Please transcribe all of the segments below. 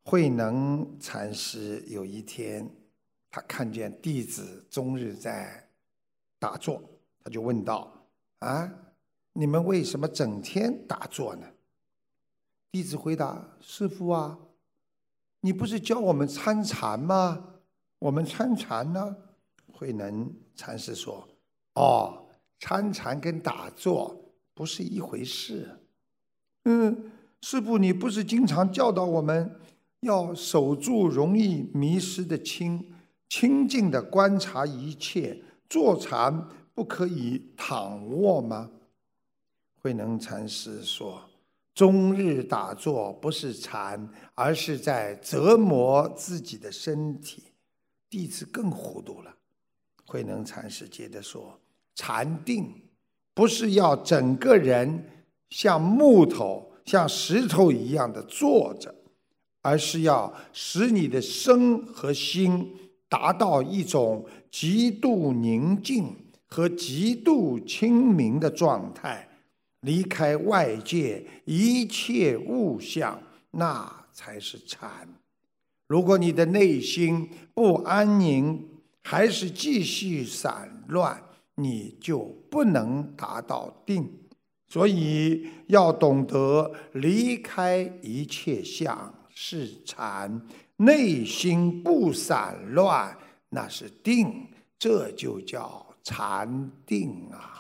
慧能禅师有一天，他看见弟子终日在打坐，他就问道：“啊，你们为什么整天打坐呢？”弟子回答：“师父啊，你不是教我们参禅吗？我们参禅呢？”慧能禅师说：“哦，参禅跟打坐不是一回事。师父，你不是经常教导我们要守住容易迷失的清静的观察一切，坐禅不可以躺卧吗？”慧能禅师说：“终日打坐不是禅，而是在折磨自己的身体。”弟子更糊涂了。慧能禅师接着说：“禅定不是要整个人像木头、像石头一样的坐着，而是要使你的身和心达到一种极度宁静和极度清明的状态，离开外界一切物象，那才是禅。如果你的内心不安宁，还是继续散乱，你就不能达到定。所以要懂得离开一切相是禅，内心不散乱那是定，这就叫禅定啊。”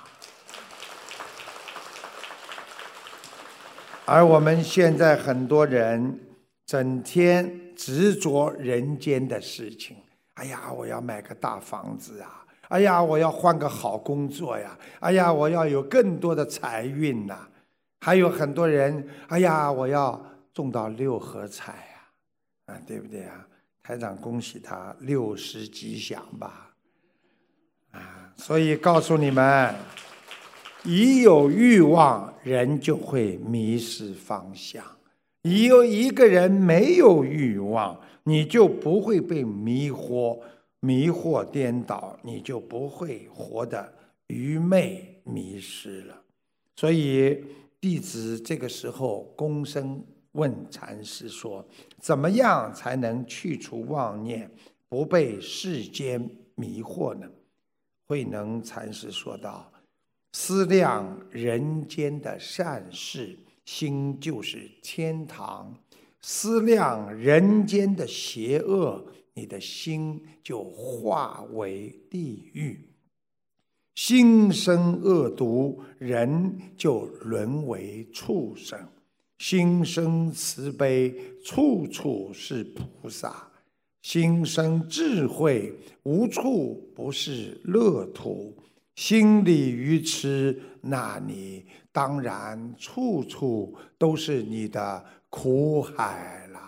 而我们现在很多人整天执着人间的事情，哎呀，我要买个大房子啊！哎呀，我要换个好工作呀！哎呀，我要有更多的财运呐！还有很多人，哎呀，我要中到6合彩呀！对不对啊？台长恭喜他60吉祥吧！所以告诉你们，一有欲望，人就会迷失方向；一个人没有欲望，你就不会被迷惑颠倒，你就不会活得愚昧迷失了。所以弟子这个时候躬身问禅师说：“怎么样才能去除妄念，不被世间迷惑呢？”慧能禅师说道：“思量人间的善事，心就是天堂；思量人间的邪恶，你的心就化为地狱。心生恶毒，人就沦为畜生；心生慈悲，处处是菩萨；心生智慧，无处不是乐土；心里愚痴，那你当然处处都是你的苦海了。”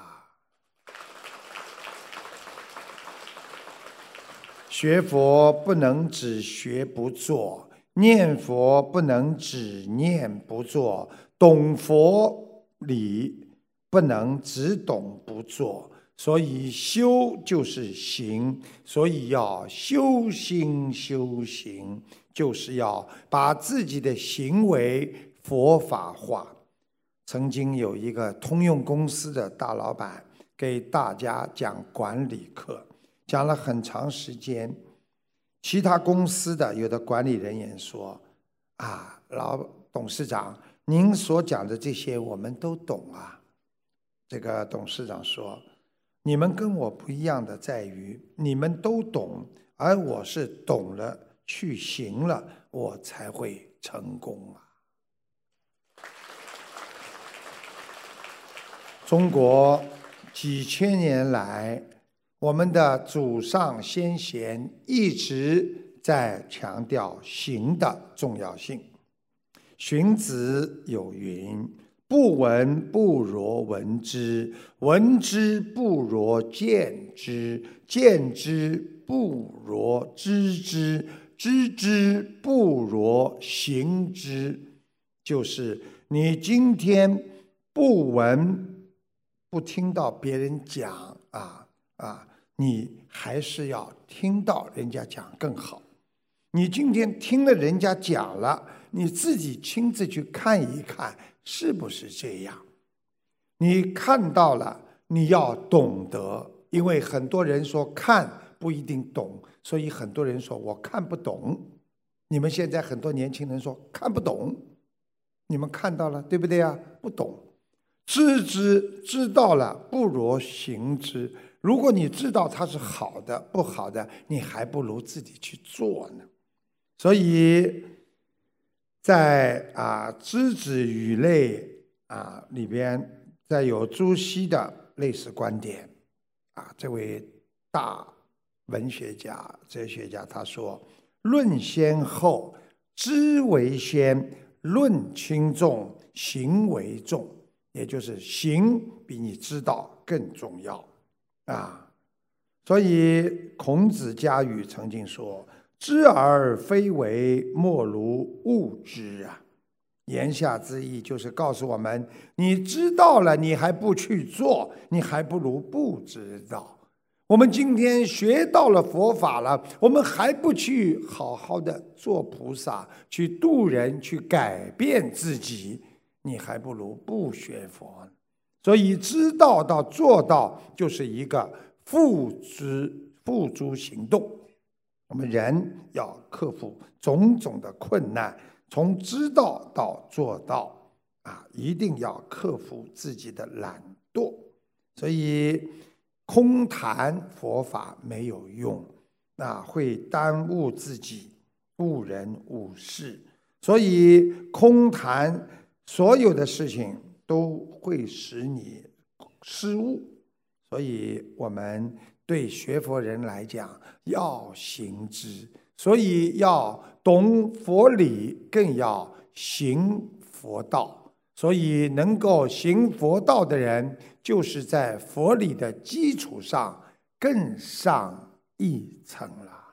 学佛不能只学不做，念佛不能只念不做，懂佛理不能只懂不做。所以修就是行，所以要修心修行，就是要把自己的行为佛法化。曾经有一个通用公司的大老板给大家讲管理课，讲了很长时间。其他公司的有的管理人员说：“啊，老董事长，您所讲的这些我们都懂啊。”这个董事长说：“你们跟我不一样的在于，你们都懂，而我是懂了去行了，我才会成功啊。”中国几千年来，我们的祖上先贤一直在强调行的重要性。荀子有云：“不闻不如闻之，闻之不如见之，见之不如知之，知之不如行之。”就是你今天不听到别人讲你还是要听到人家讲更好。你今天听了人家讲了，你自己亲自去看一看是不是这样。你看到了你要懂得，因为很多人说看不一定懂，所以很多人说我看不懂。你们现在很多年轻人说看不懂，你们看到了对不对啊？不懂，知之知道了，不如行之。如果你知道它是好的不好的，你还不如自己去做呢。所以在知止语类里边，再有朱熹的类似观点这位大文学家、哲学家他说：论先后，知为先；论轻重，行为重。也就是行比你知道更重要所以孔子家语曾经说：知而非为，莫如误之言下之意就是告诉我们，你知道了你还不去做，你还不如不知道。我们今天学到了佛法了，我们还不去好好的做菩萨，去度人，去改变自己，你还不如不学佛。所以知道到做到就是一个付诸行动。我们人要克服种种的困难，从知道到做到一定要克服自己的懒惰。所以空谈佛法没有用，会耽误自己，误人误事。所以空谈所有的事情都会使你失误。所以我们对学佛人来讲要行之，所以要懂佛理，更要行佛道。所以能够行佛道的人，就是在佛理的基础上更上一层了。